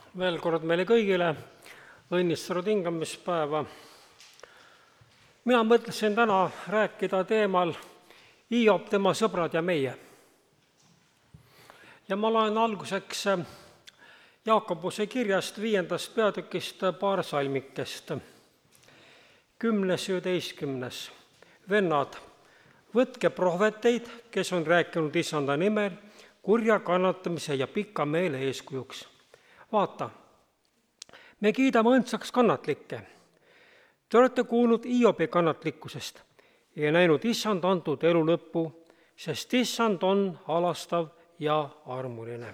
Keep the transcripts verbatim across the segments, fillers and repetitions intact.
Veel kord meile kõigile õnnistatud hingamispäeva. Mina mõtlesin täna rääkida teemal Hiob, tema sõbrad ja meie. Ja ma loen alguseks Jaakobuse kirjast viiendast peatükist paar salmikest. Kümnes ja üheteistkümnes. Vennad, võtke prohveteid, kes on rääkinud Issanda nimel, kurja kannatamise ja pika meele eeskujuks. Vaata, me kiidame õndsaks kannatlikke. Te olete kuulnud Hiobi kannatlikkusest ja näinud Issand antud elu lõppu, sest Issand on halastav ja armuline.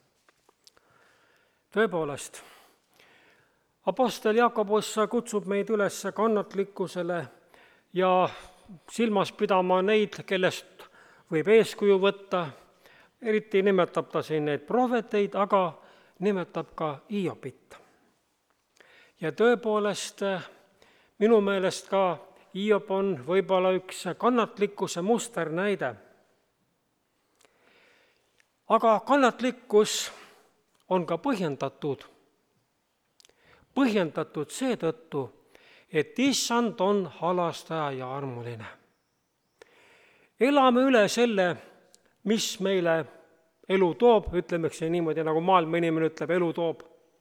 Tõepoolest, apostel Jaakobus kutsub meid üles kannatlikkusele ja silmas pidama neid, kellest võib eeskuju võtta. Eriti nimetab ta siin neid prohveteid, aga nimetab ka Hiobit. Ja tõepoolest, minu meelest ka Hiob on võib-olla üks kannatlikkuse musternäide. Aga kannatlikkus on ka põhjendatud. Põhjendatud seetõttu, et Issand on halastaja ja armuline. Elame üle selle, mis meile elu toob, ütlemeks niimoodi, nagu maailma inimene ütleb, elu toob.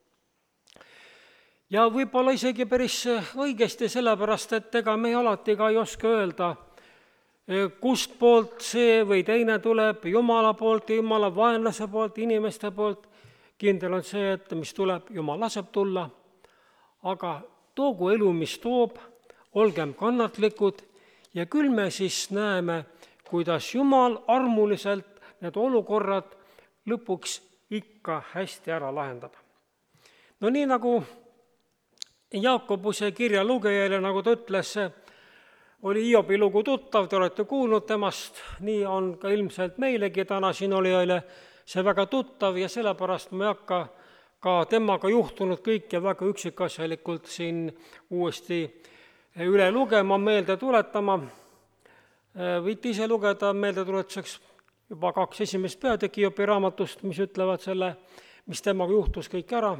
Ja võib-olla isegi päris õigesti sellepärast, et ega me alati ka ei oska öelda, kust poolt see või teine tuleb, Jumala poolt, Jumala vaenlase poolt, inimeste poolt. Kindel on see, et mis tuleb, Jumal laseb tulla, aga toogu elu, mis toob, olgem kannatlikud ja küll me siis näeme, kuidas Jumal armuliselt need olukorrad lõpuks ikka hästi ära lahendab. No nii nagu Jaakobuse kirja lugejale, nagu ta ütles, oli Hiobi lugu tuttav, te olete kuulnud temast, nii on ka ilmselt meilegi täna siin olijaile see väga tuttav ja sellepärast ma ei hakka ka temaga juhtunud kõike väga üksikasjalikult siin uuesti üle lugema, meelde tuletama. Võite ise lugeda meeldetuletuseks juba kaks esimest peatükki Hiobi raamatust, mis ütlevad selle, mis temaga juhtus kõik ära.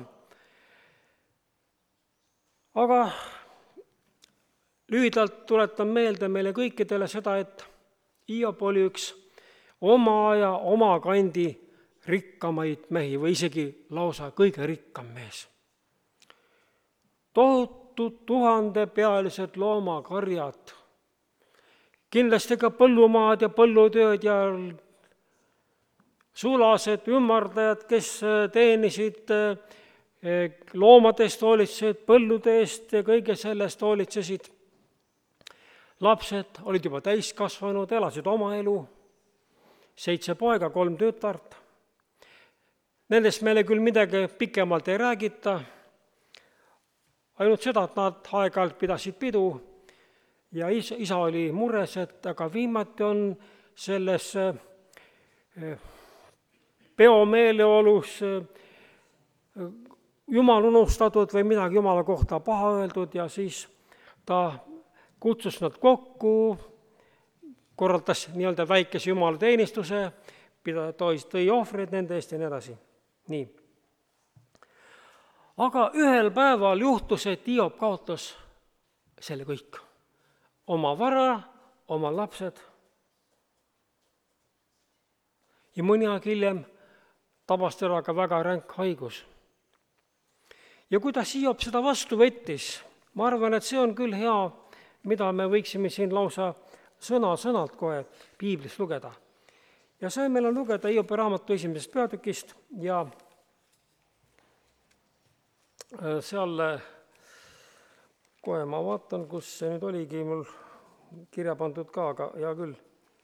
Aga lühidalt tuletan meelde meile kõikidele seda, et Hiob oli üks oma aja, oma kandi rikkamaid mehi või isegi lausa kõige rikkam mees. Tohutud tuhandepealised loomakarjad, kindlasti ka põllumaad ja põllutööd ja sulased, ümardajad, kes teenisid loomadest, hoolitsesid põllude eest ja kõige sellest hoolitsesid. Lapsed olid juba täiskasvanud, elasid oma elu, seitse poega, kolm tütart. Nendest meile küll midagi pikemalt ei räägita, ainult seda, et nad aeg-ajalt pidasid pidu ja isa, isa oli mures, et aga viimati on selles peomeeleolus Jumal unustatud või midagi Jumala kohta paha öeldud ja siis ta kutsus nad kokku, korraldas nii-öelda väikese Jumala teenistuse, tõi ohvreid nende eest ja nii edasi. Nii. Aga ühel päeval juhtus, et Hiob kaotas selle kõik. Oma vara, oma lapsed. Ja mõni aeg hiljem tabas teda ka väga ränk haigus. Ja kuidas Hiob seda vastu võttis, ma arvan, et see on küll hea, mida me võiksime siin lausa sõna-sõnalt kohe piiblist lugeda. Ja see meil on lugeda Hiobi raamatu esimesest peatükist ja seal, kohe ma vaatan, kus see nüüd oligi mul kirja pandud ka, aga hea küll.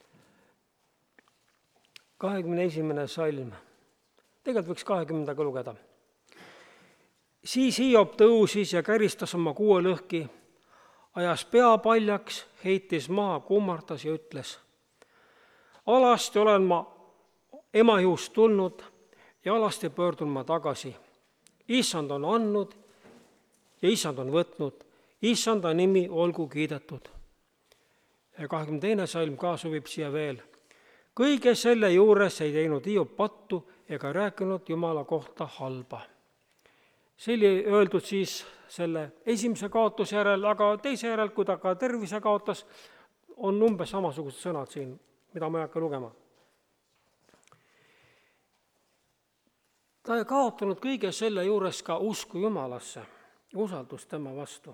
kahekümne esimene salm, tegelikult võiks kahekümnendaga lugeda. Siis Hiob tõusis ja käristas oma kuue lõhki, ajas pea paljaks, heitis maha, kummardas ja ütles: alasti olen ma ema juust tulnud ja alasti pöördun ma tagasi. Issand on andnud ja Issand on võtnud. Issanda nimi olgu kiidetud. Ja kahekümne teine salm ka sobib siia veel. Kõige selle juures ei teinud Hiob pattu ega rääkinud Jumala kohta halba. see oli öeldud siis selle esimese kaotuse järel, aga teise järel, kui ta ka tervise kaotas, on umbes samasugused sõnad siin, mida ma ei hakka lugema. Ta ei kaotanud kõige selle juures ka usku Jumalasse, usaldust tema vastu.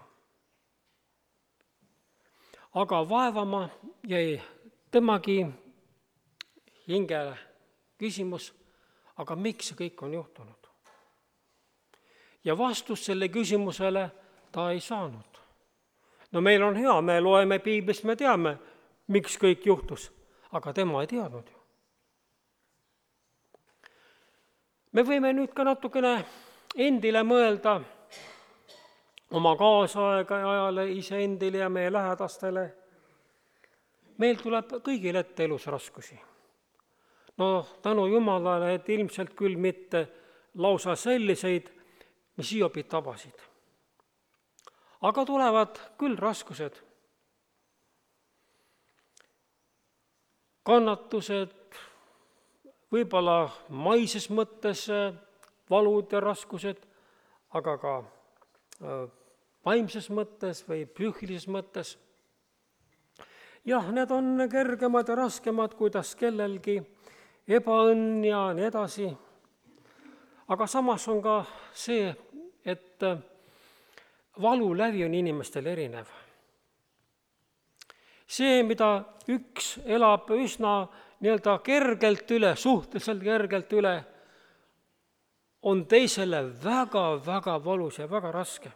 Aga vaevama jäi temagi hingele küsimus, aga miks see kõik on juhtunud? Ja vastust selle küsimusele ta ei saanud. No meil on hea, me loeme piiblist, me teame, miks kõik juhtus, aga tema ei teadnud ju. Me võime nüüd ka natukene endile mõelda, oma kaasaega ja ajale, iseendile ja meie lähedastele. Meil tuleb kõigil ette elus raskusi. No tänu Jumalale, et ilmselt küll mitte lausa selliseid, mis Hiobit tabasid. Aga tulevad küll raskused, kannatused, võib-olla maises mõttes valud ja raskused, aga ka vaimses mõttes või psüühilises mõttes. Jah, need on kergemad ja raskemad, kuidas kellelgi, ebaõnn ja nii edasi. Aga samas on ka see, et valu lävi on inimestel erinev. See, mida üks elab üsna nii-öelda kergelt üle, suhteliselt kergelt üle, on teisele väga-väga valus ja väga raske.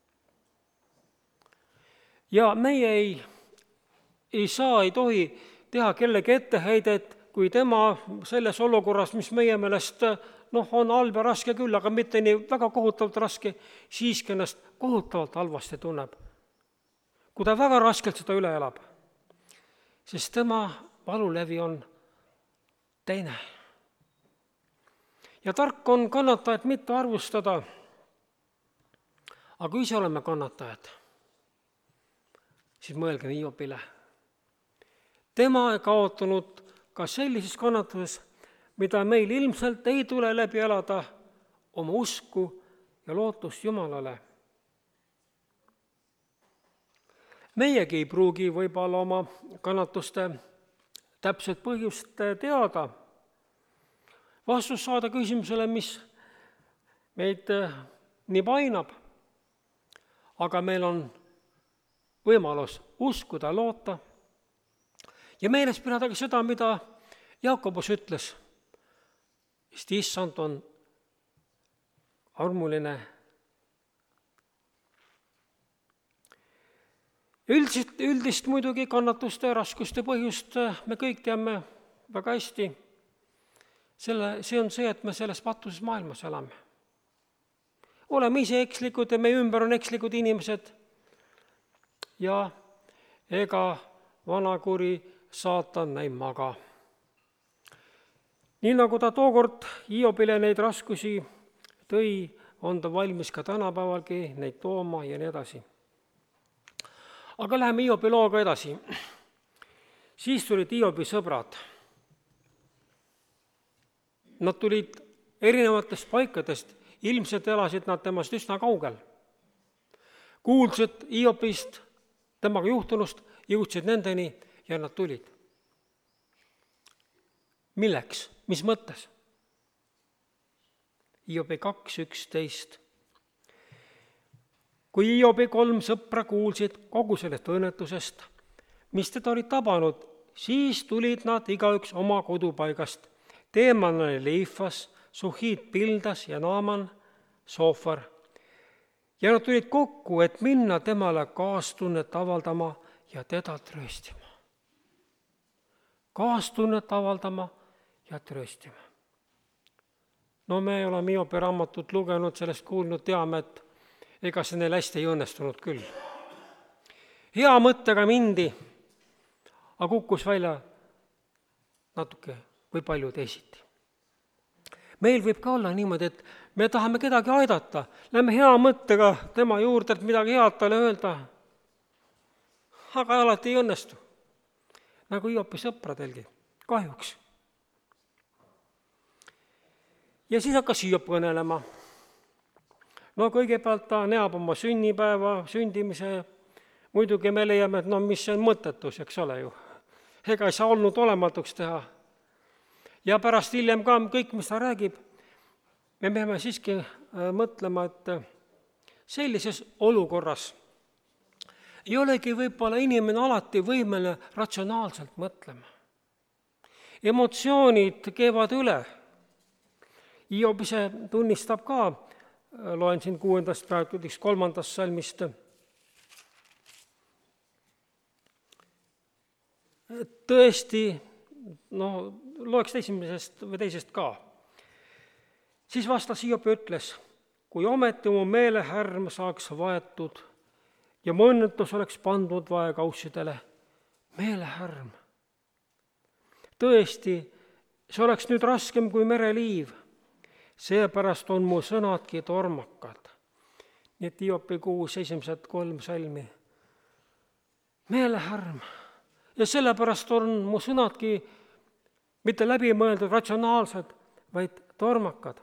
Ja meie ei, ei saa, ei tohi teha kellegi etteheidet, kui tema selles olukorras, mis meie meelest noh, on halb ja raske küll, aga mitte nii väga kohutavalt raske, siiski ennast kohutavalt halvasti tunneb. Kui ta väga raskelt seda üle elab, sest tema valulävi on teine. Ja tark on kannatajat mitte arvustada, aga kui ise oleme kannatajad, siis mõelge Hiobile. Tema ei kaotanud ka sellises kannatuses, mida meil ilmselt ei tule läbi elada, oma usku ja lootust Jumalale. Meiegi ei pruugi võib-olla oma kannatuste täpselt põhjust teada, vastus saada küsimusele, mis meid nii painab, aga meil on võimalus uskuda, loota ja meeles pidada ka seda, mida Jaakobus ütles, sest issand on armuline. Üldist, üldist muidugi kannatuste ja raskuste põhjust me kõik teame väga hästi. Selle, see on see, et me selles patuses maailmas elame. Oleme ise ekslikud ja meie ümber on ekslikud inimesed. Ja ega vanakuri saatan ei maga. Nii nagu ta tookord Hiobile neid raskusi tõi, on ta valmis ka tänapäevalgi neid tooma ja nii edasi. Aga läheme Hiobi looga edasi. Siis tulid Hiobi sõbrad. Nad tulid erinevatest paikadest, ilmselt elasid nad temast üsna kaugel. Kuulsid Hiobist, temaga juhtunust, jõudsid nendeni ja nad tulid. Milleks? Mis mõttes? Hiobi kaks üksteist. Kui Hiobi kolm sõpra kuulsid kogu sellest õnnetusest, mis teda olid tabanud, siis tulid nad igaüks oma kodupaigast. Teeman oli Leifas, Suhid Pildas ja Naaman Soofar. Ja nad tulid kokku, et minna temale kaastunnet avaldama ja teda trööstima. Kaastunnet avaldama ja trööstima. No me oleme Hiobi raamatut lugenud, sellest kuulnud, teame, et ega see neil hästi ei õnnestunud küll. Hea mõttega mindi, aga kukkus välja natuke või palju teisiti. Meil võib ka olla niimoodi, et me tahame kedagi aidata, lähme hea mõttega tema juurde, et midagi head talle öelda, aga alati ei õnnestu. Nagu Hiobi sõpradelgi, kahjuks. Ja siis hakkas Hiob kõnelema. no kõigepealt ta näeb oma sünnipäeva, sündimise, muidugi me leiame, et no mis see on mõttetus, eks ole ju. Ega ei saa olnud olematuks teha. Ja pärast hiljem ka kõik, mis ta räägib, me peame siiski mõtlema, et sellises olukorras ei olegi võib-olla inimene alati võimeline ratsionaalselt mõtlema. Emotsioonid keevad üle. Hiob ise tunnistab ka, loen siin kuuendast peatükist kolmandast salmist, tõesti, no loeks esimesest või teisest ka. Siis vastas Hiob ja ütles, kui ometi mu meelehärm saaks vaetud ja mu õnnetus oleks pandud vaekaussidele, meelehärm. Tõesti, see oleks nüüd raskem kui mereliiv, seepärast on mu sõnadki tormakad. Nii et Hiobi kuus esimesed kolm salmi. Meelehärm. Ja sellepärast on mu sõnadki mitte läbimõeldud ratsionaalsed, vaid tormakad.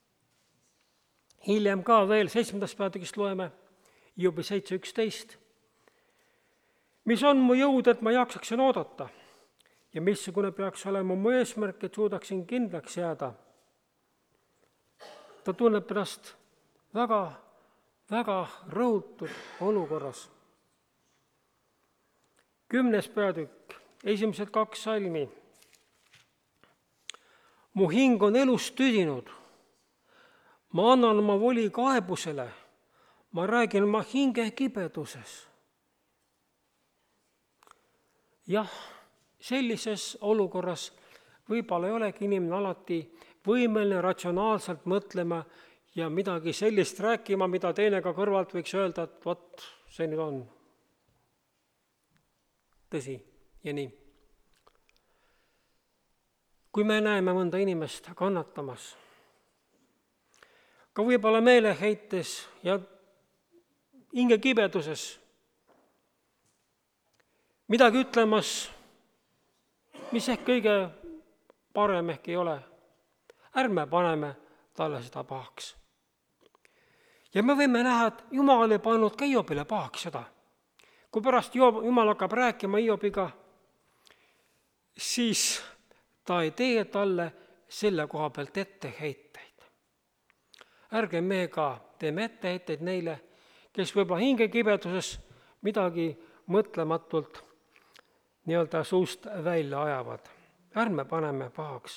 Hiljem ka veel seitsmendast peatükist loeme, Hiobi seitse üksteist. Mis on mu jõud, et ma jaksaksin oodata ja missugune peaks olema mu eesmärk, et suudaksin kindlaks jääda. Ta tunneb ennast väga, väga rõhutud olukorras. Kümnes peatükk, esimesed kaks salmi. Mu hing on elust tüdinud. Ma annan oma voli kaebusele. Ma räägin oma hinge kibeduses. Jah, sellises olukorras võib-olla ei olegi inimene alati võimeline ratsionaalselt mõtlema ja midagi sellist rääkima, mida teine ka kõrvalt võiks öelda, et vot, see nüüd on tõsi ja nii. Kui me näeme mõnda inimest kannatamas, ka võib-olla meeleheites ja hinge kibeduses, midagi ütlemas, mis ehk kõige parem ehk ei ole, ärme paneme talle seda pahaks. Ja me võime näha, et Jumal ei pannud ka Hiobile pahaks seda. Kui pärast Jumal hakkab rääkima Hiobiga, siis ta ei tee talle selle koha pealt etteheiteid. Ärge me ka teeme etteheiteid neile, kes võib-olla hinge kibeduses midagi mõtlematult nii-öelda suust välja ajavad. Ärme paneme pahaks.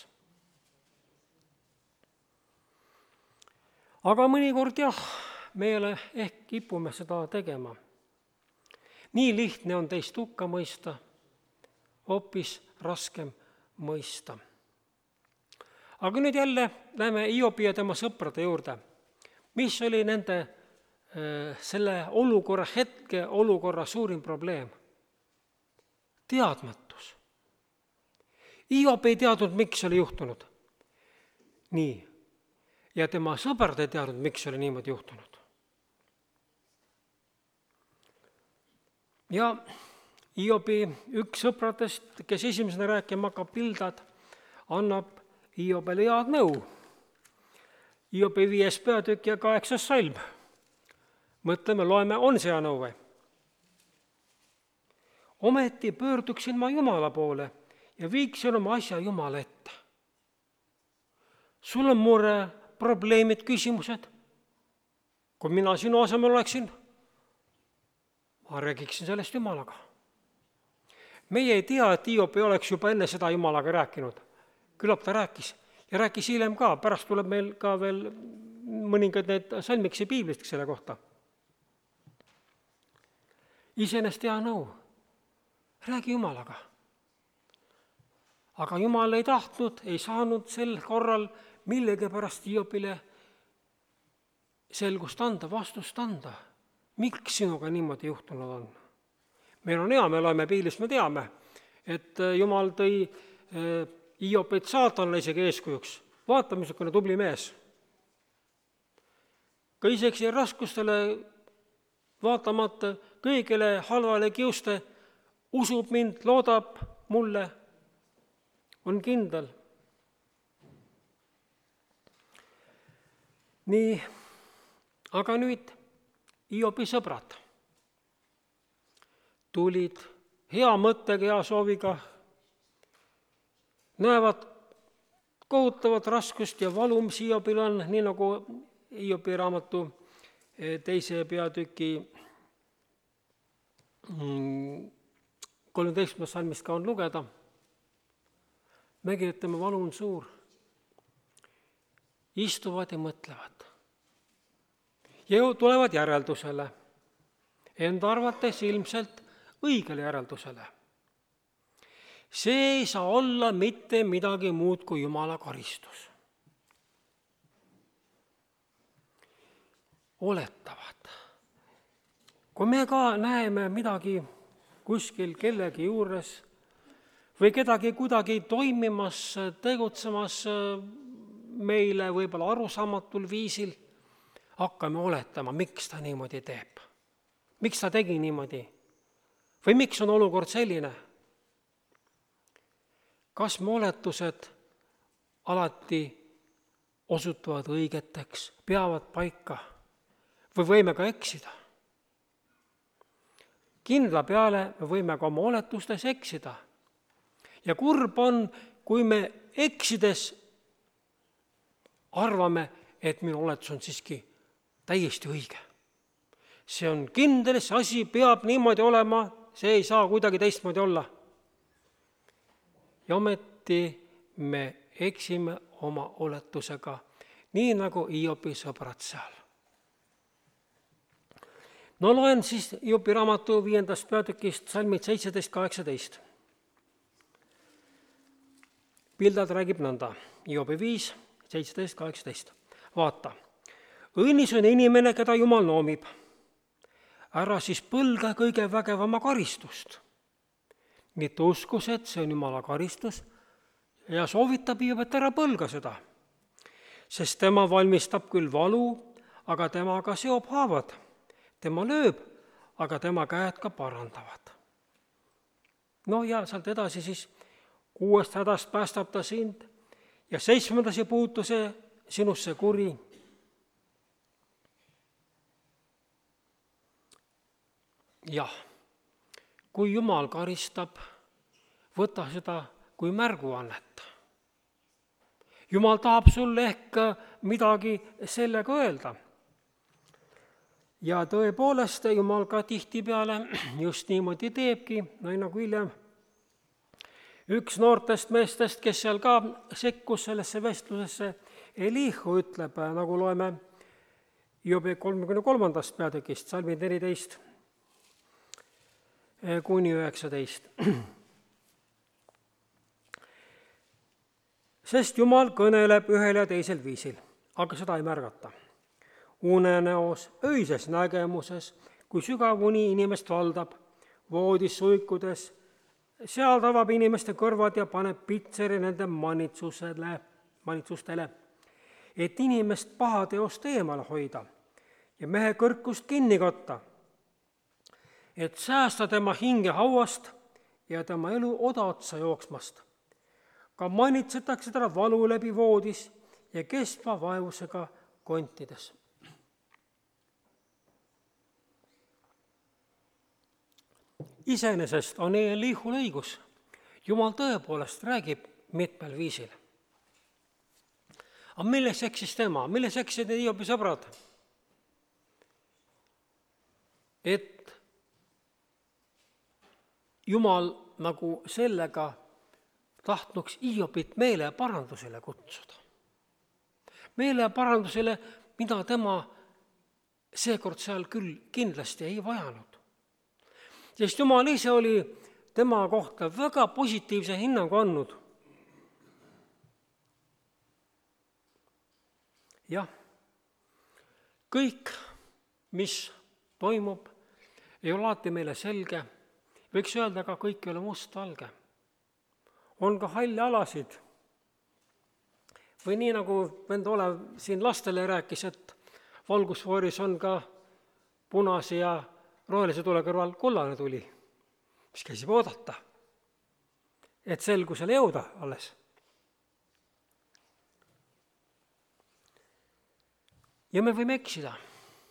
Aga mõnikord jah, meile ehk kipume seda tegema. Nii lihtne on teist hukka mõista, hoopis raskem mõista. Aga nüüd jälle läheme Hiobi ja tema sõprade juurde. Mis oli nende selle olukorra hetke, olukorra suurim probleem? Teadmatus. Hiob ei teadnud, miks oli juhtunud. Nii. Ja tema sõbrad ei teadnud, miks oli niimoodi juhtunud. Ja Hiobi üks sõpradest, kes esimesena rääkima hakkab, Bildad, annab Hiobele head nõu. Hiobi viies peatükk ja kaheksas salm. Mõtleme, loeme, on see hea nõu või? Ometi pöörduksin ma Jumala poole ja viiksin oma asja Jumala ette. Sul on mure, probleemid, küsimused. Kui mina sinu asemel oleksin, ma räägiksin sellest Jumalaga. Meie ei tea, et Hiob ei oleks juba enne seda Jumalaga rääkinud. Küllap ta rääkis ja rääkis hiljem ka. Pärast tuleb meil ka veel mõningad need salmiksi piiblist selle kohta. Iseenesest hea nõu. Räägi Jumalaga. Aga Jumal ei tahtnud, ei saanud sel korral millegi pärast Hiobile selgust anda, vastust anda. Miks sinuga niimoodi juhtunud on? Meil on hea, me loeme piiblist, me teame, et Jumal tõi Hiobit saatanale isegi eeskujuks. Vaata, missugune tubli mees. Ka isegi raskustele vaatamata kõigile halvale kiuste usub mind, loodab mulle, on kindel. Nii, aga nüüd Hiobi sõbrad tulid hea mõttega, hea sooviga, näevad kohutavat raskust ja valu, mis Hiobil on, nii nagu Hiobi raamatu teise peatüki kolmeteistkümnendast salmist ka on lugeda. Nägi, et tema valu on suur. Istuvad ja mõtlevad. Ja tulevad järeldusele. Enda arvates ilmselt õigele järeldusele. See ei saa olla mitte midagi muud kui Jumala karistus. Oletavad. Kui me ka näeme midagi kuskil kellegi juures või kedagi kuidagi toimimas, tegutsemas meile võib-olla arusaamatul viisil, hakkame oletama, miks ta niimoodi teeb. Miks ta tegi niimoodi? Või miks on olukord selline? Kas me oletused alati osutuvad õigeteks, peavad paika või võime ka eksida? Kindla peale me võime ka oma oletustes eksida. Ja kurb on, kui me eksides arvame, et minu oletus on siiski täiesti õige. See on kindel, see asi peab niimoodi olema, see ei saa kuidagi teistmoodi olla. Ja ometi me eksime oma oletusega, nii nagu Hiobi sõbrad seal. No loen siis Hiobi raamatu viiendast peatükist salmid seitseteist kaheksateist. Pildad räägib nõnda. Hiobi viis, seitseteist kaheksateist. Vaata, õnnis on inimene, keda Jumal noomib. Ära siis põlga kõige vägevama karistust. Nii ta uskus, et see on Jumala karistus ja soovitab Hiob, et ära põlga seda. Sest tema valmistab küll valu, aga tema ka seob haavad. Tema lööb, aga tema käed ka parandavad. No ja sealt edasi siis kuuest hädast päästab ta sind ja seitsmendas ei puutu see sinusse kuri. Jah, kui Jumal karistab, võta seda kui märguannet. Jumal tahab sulle ehk midagi sellega öelda. Ja tõepoolest Jumal ka tihtipeale just niimoodi teebki, no nagu hiljem üks noortest meestest, kes seal ka sekkus sellesse vestlusesse, Elihu ütleb, nagu loeme Hiobi kolmekümne kolmandast peatükist, salmid neliteist kuni üheksateist. Sest Jumal kõneleb ühel ja teisel viisil, aga seda ei märgata. Unenäos, öises nägemuses, kui sügav uni inimest valdab, voodis suikudes, seal tabab inimeste kõrvad ja paneb pitseri nende manitsusele, manitsustele, et inimest pahateost eemale hoida ja mehe kõrkust kinni katta, et säästa tema hinge hauast ja tema elu odaotsa jooksmast. Ka manitsetakse teda valu läbi voodis ja kestva vaevusega kontides. Iseenesest on Elihul õigus. Jumal tõepoolest räägib mitmel viisil. Aga milles eksis tema? Milles eksid need Hiobi sõbrad? Et Jumal nagu sellega tahtnuks Hiobit meeleparandusele kutsuda. Meeleparandusele, mida tema seekord seal küll kindlasti ei vajanud. Sest Jumal ise oli tema kohta väga positiivse hinnangu andnud. Jah, kõik, mis toimub, ei ole alati meile selge. Võiks öelda, ka kõik ei ole mustvalge. On ka halli alasid. Või nii nagu vend Olev siin lastele rääkis, et valgusfooris on ka punase ja rohelise tule kõrval kullane tuli, mis käisib oodata, et selgusele jõuda alles. Ja me võime eksida.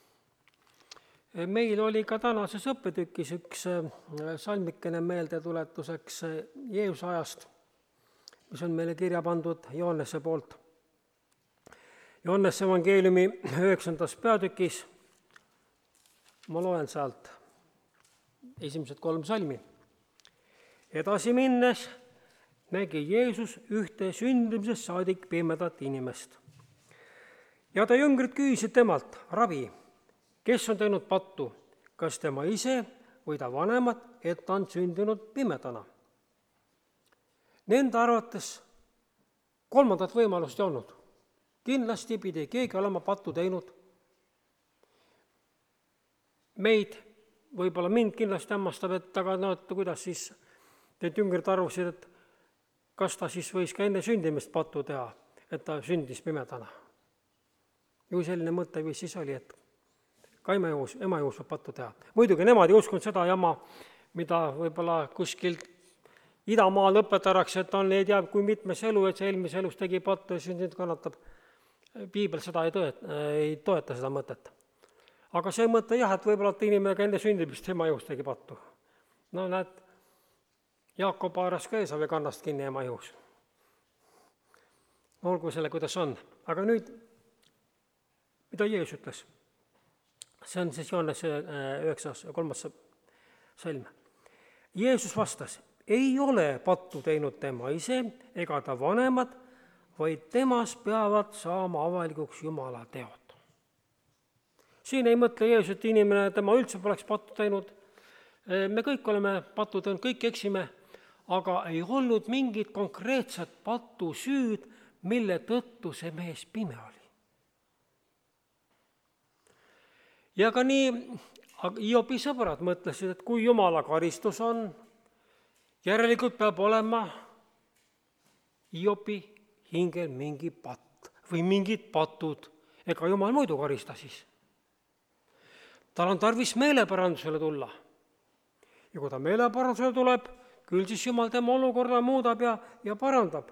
Meil oli ka tänases õppetükis üks salmikene meeldetuletuseks Jeesuse ajast, mis on meile kirja pandud Johannese poolt. Johannese evangeeliumi üheksandas peatükis, ma loen sealt esimesed kolm salmi. Edasi minnes nägi Jeesus ühte sündimisest saadik pimedat inimest. Ja ta jüngrid küsisid temalt, rabi, kes on teinud pattu, kas tema ise või ta vanemad, et ta on sündinud pimedana? Nende arvates kolmandat võimalust ei olnud. Kindlasti pidi keegi olema pattu teinud. Meid, võib-olla mind kindlasti hämmastab, et aga no, et kuidas siis need jüngrid arvasid, et kas ta siis võis ka enne sündimist pattu teha, et ta sündis pimedana. Ju selline mõte või siis oli, et ka ema juhus, ema juhus võib pattu teha. Muidugi nemad ei uskunud seda jama, mida võib-olla kuskil Idamaal õpetaraks, et on ei tea, kui mitmes elu, et see eelmise elus tegi pattu ja sündid kannatab. Piibel seda ei, tõet, ei toeta seda mõtet. Aga see mõte jah, et võib-olla inimene ka enne sündimist ema juhus tegi pattu. No näed, Jaakob haaras ka Eesavi kannast kinni ema juhus. Olgu selle, kuidas on. Aga nüüd, mida Jeesus ütles? See on siis Johannese üheksas ja kolmas salm. Jeesus vastas, ei ole pattu teinud tema ise ega ta vanemad, vaid temas peavad saama avalikuks Jumala teod. Siin ei mõtle Jeesus, et inimene, tema üldse poleks pattu teinud. Me kõik oleme pattu teinud, kõik eksime, aga ei olnud mingit konkreetset pattu süüd, mille tõttu see mees pime oli. Ja ka nii Hiobi sõbrad mõtlesid, et kui Jumala karistus on, järelikult peab olema Hiobi hingel mingi patt või mingid patud, ega Jumal muidu karista siis. Tal on tarvis meeleparandusele tulla. Ja kui ta meeleparandusele tuleb, küll siis Jumal tema olukorda muudab ja, ja parandab.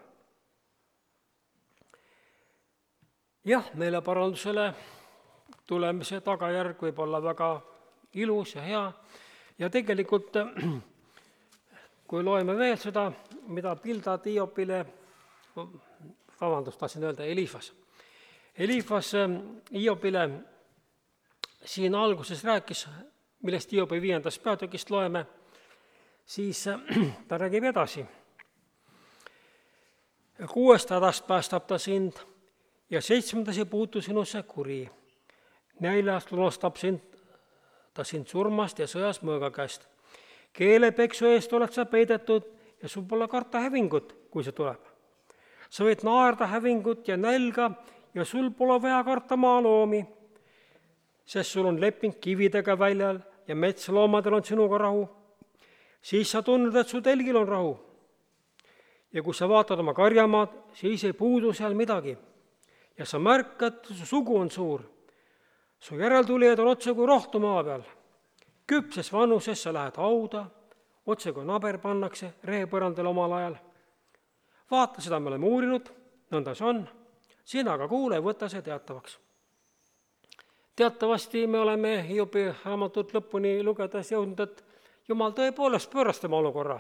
Jah, meeleparandusele tulemise tagajärg võib olla väga ilus ja hea. Ja tegelikult, kui loeme veel seda, mida Bildad Hiobile, vabandust, tahtsin öelda, Elifas. Elifas Hiobile siin alguses rääkis, millest Hiobi viiendast peatükist loeme, siis ta räägib edasi. Kuuest hädast päästab ta sind ja seitsmendas ei puutu sinusse kuri. Näljast lunastab sind, ta sind surmast ja sõjas mõõga käest. Keelepeksu eest oled sa peidetud ja sul pole karta hävingut, kui see tuleb. Sa võid naerda hävingut ja nälga ja sul pole vaja karta maaloomi, sest sul on leping kividega väljal ja metsloomadel on sinuga rahu. Siis sa tunned, et su telgil on rahu. Ja kui sa vaatad oma karjamaad, siis ei puudu seal midagi. Ja sa märkad, su sugu on suur. Su järeltulijad on otse kui rohtu maa peal. Küpses vanuses sa lähed hauda, otse kui naber pannakse rehepõrandal omal ajal. Vaata, seda me oleme uurinud, nõnda see on. Sina aga kuule, võta see teatavaks. Teatavasti me oleme Hiobi raamatut lõpuni lugedes jõudnud, et Jumal tõepoolest pööras tema olukorra.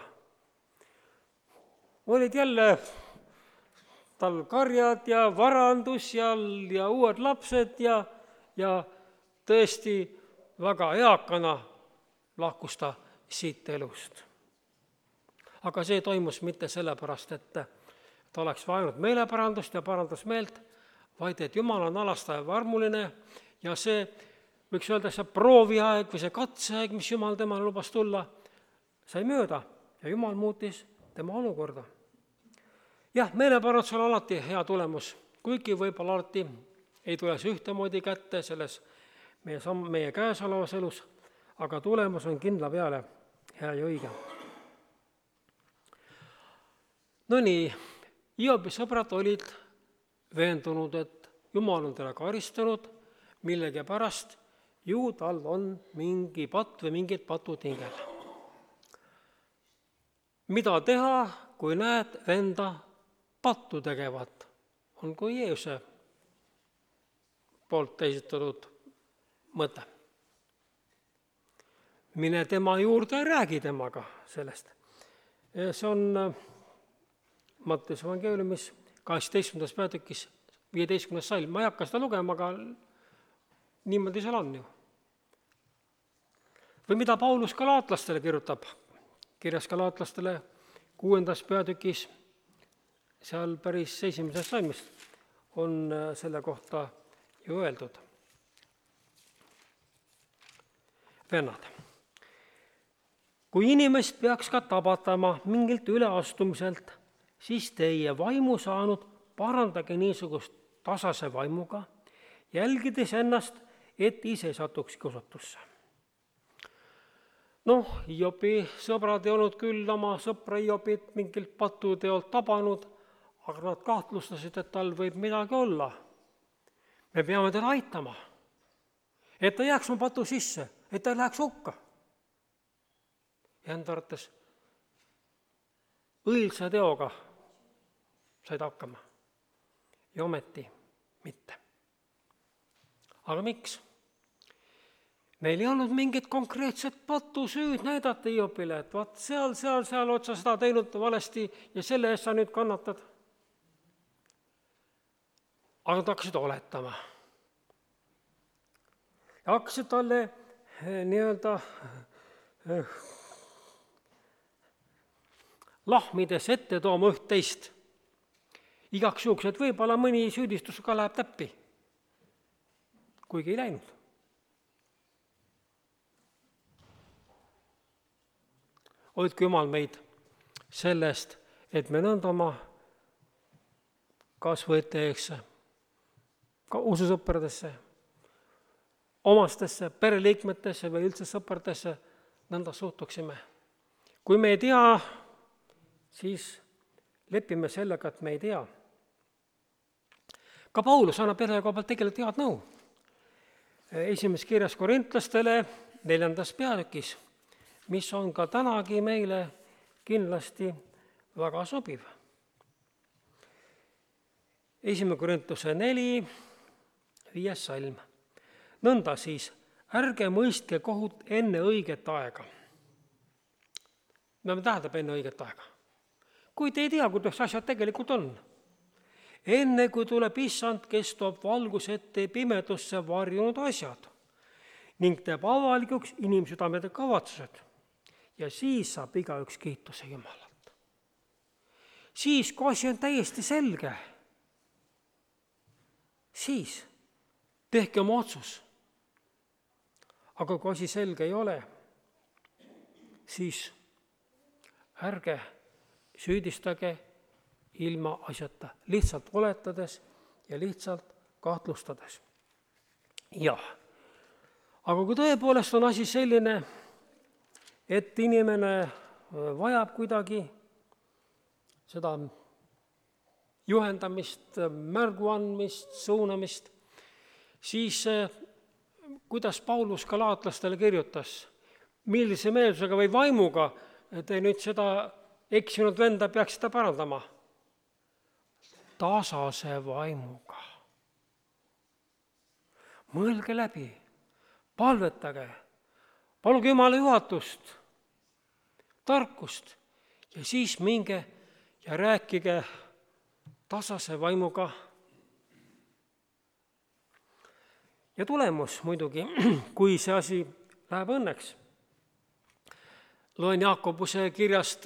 Olid jälle tal karjad ja varandus ja, ja uued lapsed ja, ja tõesti väga eakana lahkus ta siit elust. Aga see toimus mitte sellepärast, et ta oleks vajanud meeleparandust ja parandas meelt, vaid et Jumal on alastaja varmuline ja see, võiks öelda, see prooviaeg või see katseaeg, mis Jumal temale lubas tulla, sai mööda ja Jumal muutis tema olukorda. Jah, meeleparandus on alati hea tulemus, kuigi võib-olla alati ei tule see ühtemoodi kätte selles meie, sam- meie käesolevas elus, aga tulemus on kindla peale hea ja õige. No nii, Hiobi sõbrad olid veendunud, et Jumal on teda karistanud, millegi pärast ju tal on mingi patt või mingid patud hingel. Mida teha, kui näed venda pattu tegevat, on kui Jeesuse poolt esitatud mõte. mine tema juurde ja räägi temaga sellest. See on Matteuse evangeeliumis kaheksateistkümnendas peatükis viieteistkümnes salm. Ma ei hakka seda lugema, aga niimoodi seal on ju. Või mida Paulus galaatlastele kirjutab, kirjas galaatlastele kuuendas peatükis, seal päris esimesest salmist on selle kohta ju öeldud. Vennad, kui inimest peaks ka tabatama mingilt üleastumiselt, siis teie vaimu saanud parandage niisugust tasase vaimuga, jälgides ennast, et ise satuks kiusatusse. Noh, Hiobi sõbrad ei olnud küll oma sõpra Hiobit mingilt patuteolt tabanud, aga nad kahtlustasid, et tal võib midagi olla. Me peame teda aitama, et ta jääks oma patu sisse, et ta ei läheks hukka. Ja enda arvates õilsa teoga said hakkama ja ometi mitte. Aga miks? Neil ei olnud mingit konkreetset patusüüd näidata Hiobile, et vaat seal, seal, seal otsa seda teinud valesti ja selle eest sa nüüd kannatad. Aga nad hakkasid oletama. Ja hakkasid talle nii-öelda lahmides ette tooma üht teist. Igaks juhuks, et võib-olla mõni süüdistus ka läheb täppi, kuigi ei läinud. Hoidku Jumal meid sellest, et me nõnda oma kasvõetajaks, ka ususõpradesse, omastesse, pereliikmetesse või üldse sõpradesse nõnda suhtuksime. Kui me ei tea, siis lepime sellega, et me ei tea. Ka Paulus annab selle koha pealt tegelikult head nõu. Esimeses kirjas korintlastele neljandas peatükis, mis on ka tänagi meile kindlasti väga sobiv. Esimene Korintuse neli, viies salm. Nõnda siis, ärge mõistke kohut enne õiget aega. Me tähendab enne õiget aega. Kui te ei tea, kuidas asjad tegelikult on. Enne kui tuleb issand, kes toob valgusette pimedusse varjunud asjad ning teeb avalikuks inimsüdamete kavatsused. Ja siis saab igaüks kiituse Jumalalt. Siis, kui asi on täiesti selge, siis tehke oma otsus. Aga kui asi selge ei ole, siis ärge süüdistage ilma asjata, lihtsalt oletades ja lihtsalt kahtlustades. Jah, aga kui tõepoolest on asi selline, et inimene vajab kuidagi seda juhendamist, märgu andmist, suunamist, siis kuidas Paulus galaatlastele kirjutas, millise meelsusega või vaimuga te nüüd seda eksinud venda peaks seda parandama? Tasase vaimuga. Mõelge läbi, palvetage, paluge Jumala juhatust, tarkust ja siis minge ja rääkige tasase vaimuga. Ja tulemus muidugi, kui see asi läheb õnneks. Loen Jaakobuse kirjast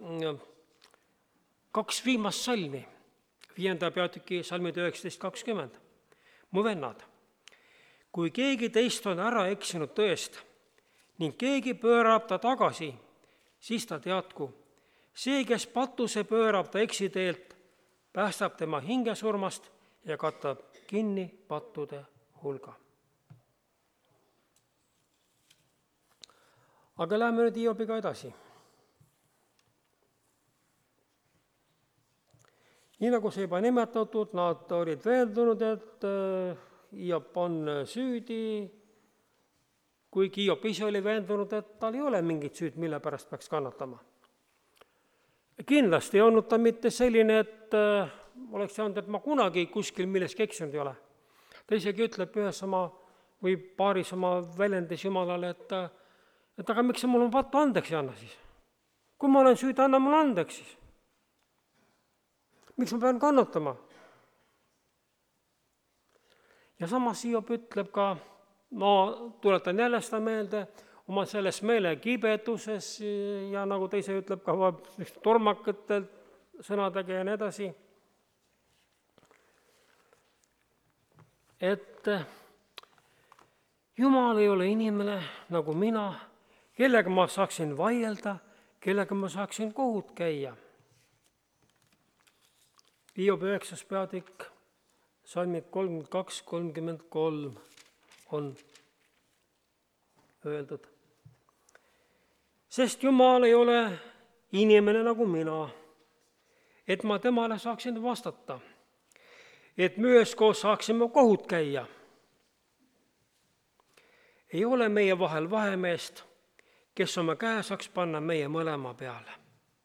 kaks viimast salmi, viienda peatüki salmid üheksateist kakskümmend. Mu vennad, kui keegi teist on ära eksinud tõest ning keegi pöörab ta tagasi, siis ta teadku, see, kes patuse pöörab ta eksiteelt, päästab tema hingesurmast ja katab kinni pattude hulga. Aga läheme nüüd Hiobiga edasi. Nii nagu see juba nimetatud, nad olid veendunud, et Hiob on süüdi, kuigi Hiob ise oli veendunud, et tal ei ole mingit süüd, mille pärast peaks kannatama. Kindlasti ei olnud ta mitte selline, et oleks saanud, et ma kunagi kuskil milleski eksinud ei ole. Ta isegi ütleb ühes oma või paaris oma väljendis Jumalale, et et aga miks sa mul on pattu andeks ei anna siis? Kui ma olen süüdi, anna mulle andeks siis. Miks ma pean kannatama? Ja samas Hiob ütleb ka, ma tuletan jälle seda meelde, oma selles meelekibetuses ja nagu ta ise ütleb ka tormakatelt sõnadega ja nii edasi, et Jumal ei ole inimene nagu mina, kellega ma saaksin vaielda, kellega ma saaksin kohut käia. Hiob üheksas peatükk, salmid kolmkümmend kaks kolmkümmend kolm on öeldud. Sest Jumal ei ole inimene nagu mina, et ma temale saaksin vastata, et me üheskoos saaksime kohut käia. Ei ole meie vahel vahemeest, kes oma käe saaks panna meie mõlema peale.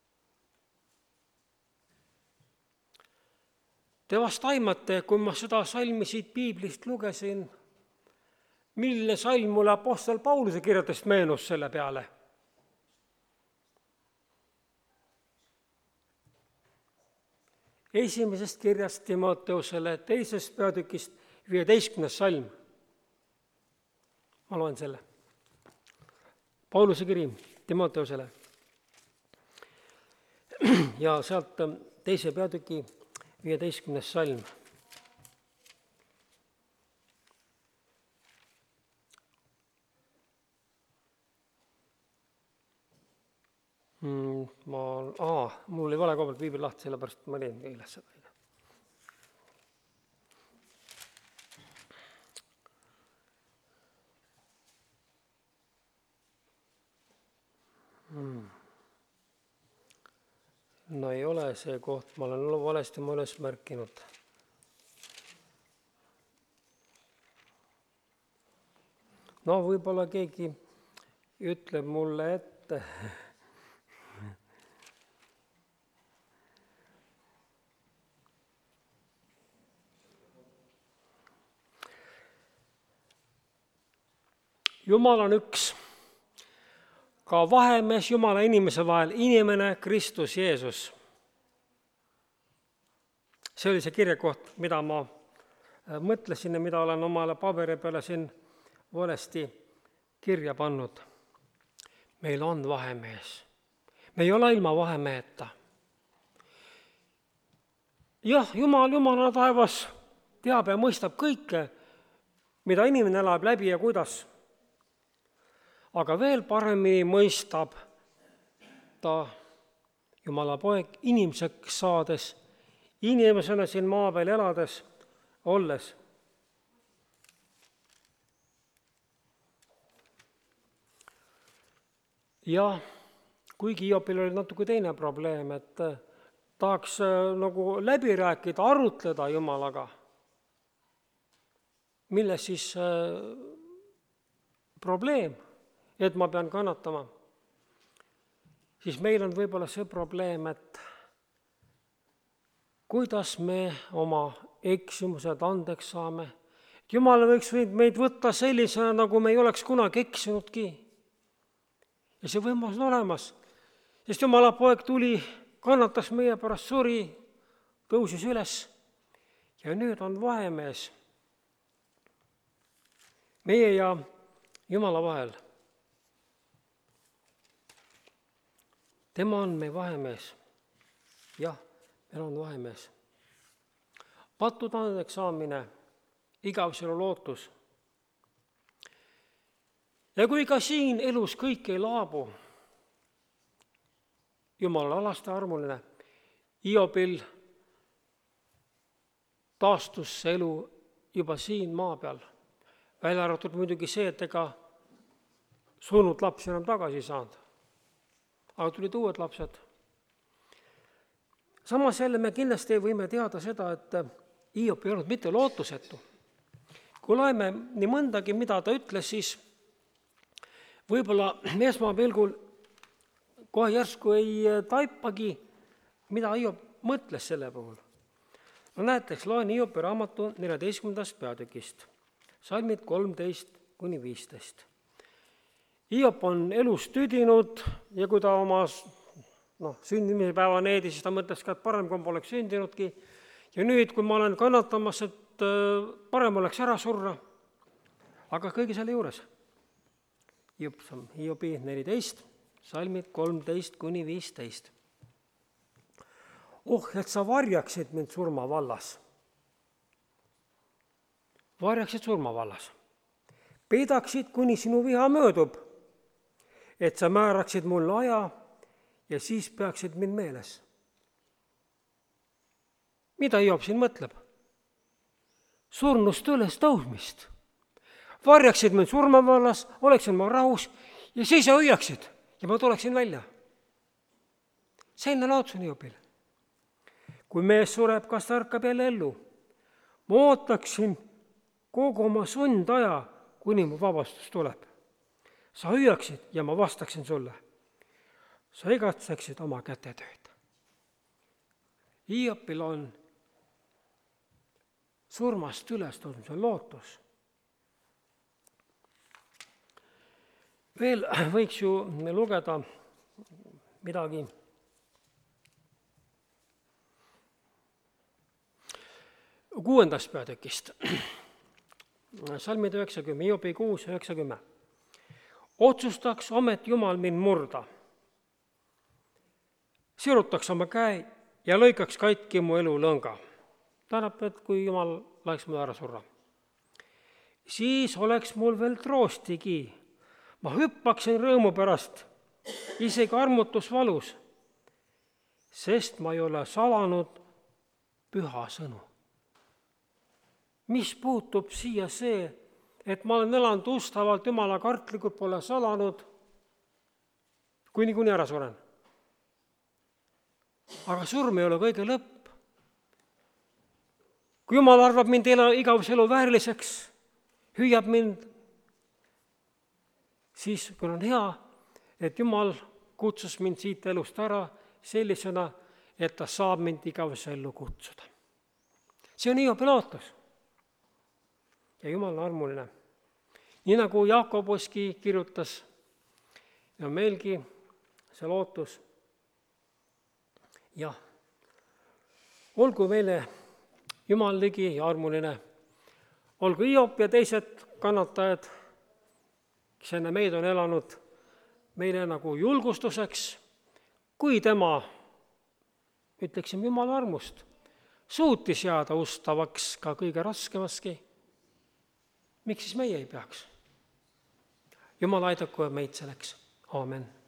Te vast aimate, kui ma seda salmi siit piiblist lugesin, milline salm mulle apostel Pauluse kirjadest meenus selle peale. Esimesest kirjast Timoteusele teisest peatükist viieteistkümnes salm. Ma loen selle. Pauluse kiri Timoteusele. Ja sealt teise peatüki viieteistkümnes salm. Mm, ma, aa, mul oli vale koha pealt piibel lahti, sellepärast ma teen keeles seda. Hmm. No ei ole see koht, ma olen valesti ma üles märkinud. No võib-olla keegi ütleb mulle ette. Jumal on üks, ka vahemees Jumala inimese vahel, inimene Kristus Jeesus. See oli see kirjakoht, mida ma mõtlesin ja mida olen omale paberi peale siin valesti kirja pannud. Meil on vahemees. Me ei ole ilma vahemeheta. Jah, Jumal, Jumala taevas teab ja mõistab kõike, mida inimene elab läbi ja kuidas. Aga veel paremini mõistab ta Jumala poeg inimeseks saades, inimesena siin maa peal elades, olles. Ja kuigi Hiobil oli natuke teine probleem, et tahaks nagu läbi rääkida, arutleda Jumalaga, milles siis probleem, et ma pean kannatama, siis meil on võib-olla see probleem, et kuidas me oma eksimused andeks saame. Jumal võiks meid võtta sellisena, nagu me ei oleks kunagi eksinudki. Ja see võimalus on olemas, sest Jumala poeg tuli, kannatas meie pärast, suri, tõusis üles ja nüüd on vahemees meie ja Jumala vahel. Tema on meie vahemees. Jah, meil on vahemees. Pattud andeks saamine, igavselu lootus. Ja kui ka siin elus kõik ei laabu, Jumal alaste armuline, Hiobil taastus see elu juba siin maa peal. Välja arvatud muidugi see, et ega surnud lapsi enam tagasi saanud. Aga tulid uued lapsed. Samas jälle me kindlasti võime teada seda, et Hiob ei olnud mitte lootusetu. Kui loeme nii mõndagi, mida ta ütles, siis võib-olla esmapilgul kohe järsku ei taipagi, mida Hiob mõtles selle puhul. No näeteks, loen Hiobi raamatu neljateistkümnendast peatükist, salmid kolmteist kuni viisteist. Hiop on elus tüdinud ja kui ta oma noh, sündimise päeva needi, siis ta mõtles ka, et parem, kui ma poleks sündinudki. Ja nüüd, kui ma olen kannatamas, et parem oleks ära surra. Aga kõige selle juures. Hiobi neliteist, salmid kolmteist kuni viisteist. Oh, et sa varjaksid mind surma vallas. Varjaksid surma vallas. Peidaksid, kuni sinu viha möödub, et sa määraksid mulle aja ja siis peaksid mind meeles. Mida Hiob siin mõtleb? Surnust üles tõusmist. Varjaksid mind surma vallas, oleksin ma rahus ja siis sa hüüaksid ja ma tuleksin välja. Selline lootus on Hiobil. Kui mees sureb, kas ta ärkab jälle ellu? Ma ootaksin kogu oma sundaja, kuni mu vabastus tuleb. Sa hüüaksid ja ma vastaksin sulle. Sa igatseksid oma kätetööd. Hiobil on surmast üles tõusmise lootus. Veel võiks ju lugeda midagi kuuendast peatükist. Salmid üheksakümmend, Hiobi kuus üheksakümmend. Otsustaks omet Jumal mind murda. Sirutaks oma käe ja lõikaks katki mu elu lõnga. Tähendab, et kui Jumal läheks mul ära surra. Siis oleks mul veel troostigi. Ma hüppaksin rõõmu pärast, isegi armutusvalus, sest ma ei ole salanud püha sõnu. Mis puutub siia see, et ma olen elanud ustavalt, Jumala kartlikult pole salanud, kui niikuinii ära suren. Aga surm ei ole kõige lõpp. Kui Jumal arvab mind igavese elu vääriliseks, hüüab mind, siis kui on hea, et Jumal kutsus mind siit elust ära sellisena, et ta saab mind igavese ellu kutsuda. See on Hiobi lootus. Ja Jumal on armuline. Nii nagu Jaakobuski kirjutas, ja meilgi see lootus. Jah, olgu meile Jumal ligi ja armuline. Olgu Hiob ja teised kannatajad, kes enne meid on elanud, meile nagu julgustuseks, kui tema, ütleksime Jumala armust, suutis jääda ustavaks ka kõige raskemaski. Miks siis meie ei peaks? Jumal aidaku meid selleks. Aamen.